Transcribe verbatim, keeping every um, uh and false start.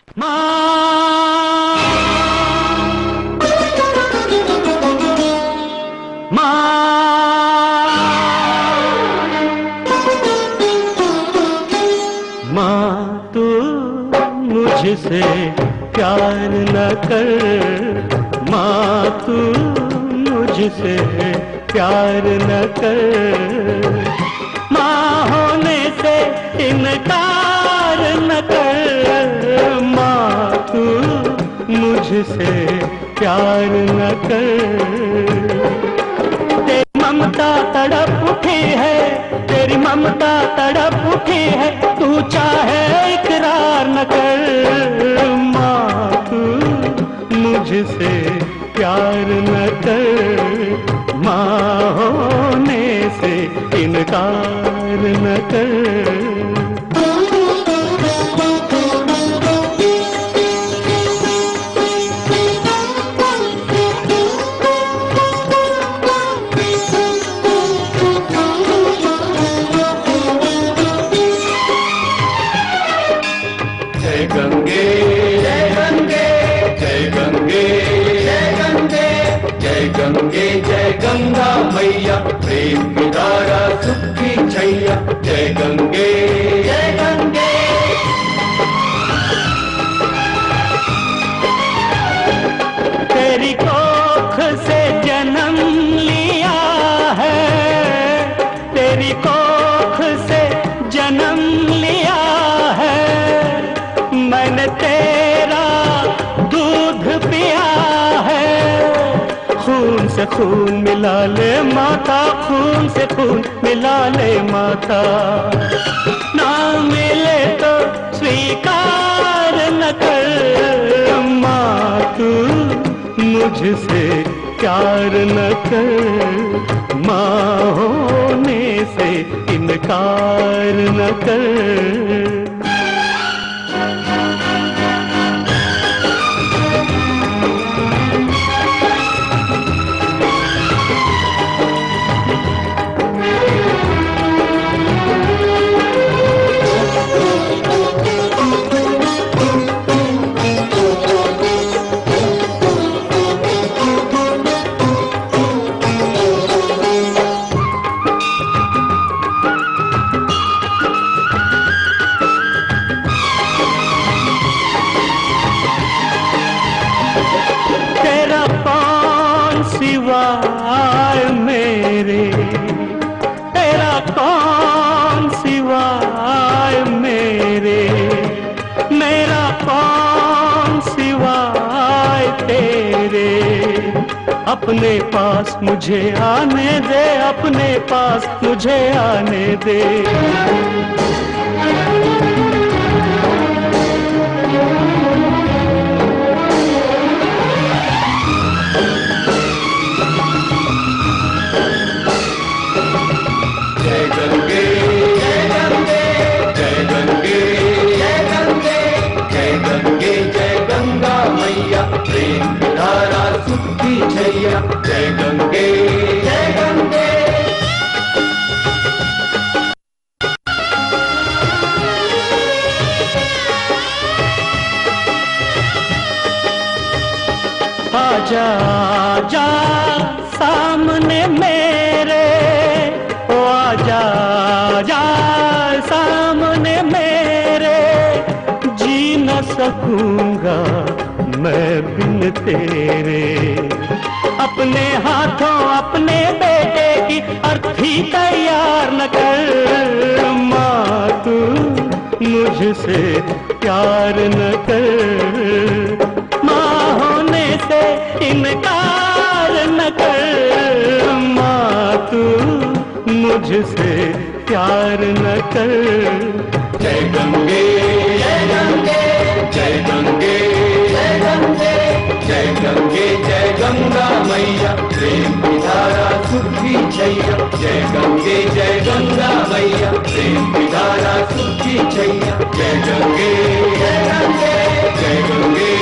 माँ माँ माँ तू मुझसे प्यार न कर, माँ तू मुझसे प्यार न कर, माँ होने से इनकार न कर, माँ तू मुझसे प्यार न कर। तेरी ममता तड़प उठी है, तेरी ममता तड़प उठी है, तू चाहे इकरार न कर, माँ तू मुझसे प्यार न कर, माँ होने से इनकार न कर। जय गंगे जय गंगे जय गंगे जय गंगे जय गंगे जय गंगा मैया, प्रेम की धारा सुख की छैया। जय गंगे जय गंगे। तेरी कोख से जन्म लिया है, तेरी कोख से जन्म लिया है, मैंने तेरा दूध पिया है। खून से खून मिला ले माता, खून से खून मिला ले माता, ना मिले तो स्वीकार न कर, माँ तू मुझसे प्यार न कर, माँ होने से इनकार न कर। सिवाय मेरे तेरा कौन सिवाय मेरे, मेरा कौन सिवाय तेरे। अपने पास मुझे आने दे, अपने पास मुझे आने दे। प्रेम की धारा सुख की छैया। जय गंगे जय गंगे। आजा आजा सामने मेरे, ओ आजा आजा सामने मेरे, जी न सकूंगा मैं बिन तेरे। अपने हाथों अपने बेटे की अर्थी तैयार न कर, माँ तू मुझसे प्यार न कर, माँ होने से इनकार न कर, माँ तू मुझसे प्यार न कर। जय गंगे जय गंगे जय गंगे जय गंगे जय गंगे जय गंगा मैया, प्रेम की धारा सुख की छैया। जय गंगे जय गंगा मैया, प्रेम की धारा सुख की छैया। जय गंगे जय गंगे जय गंगे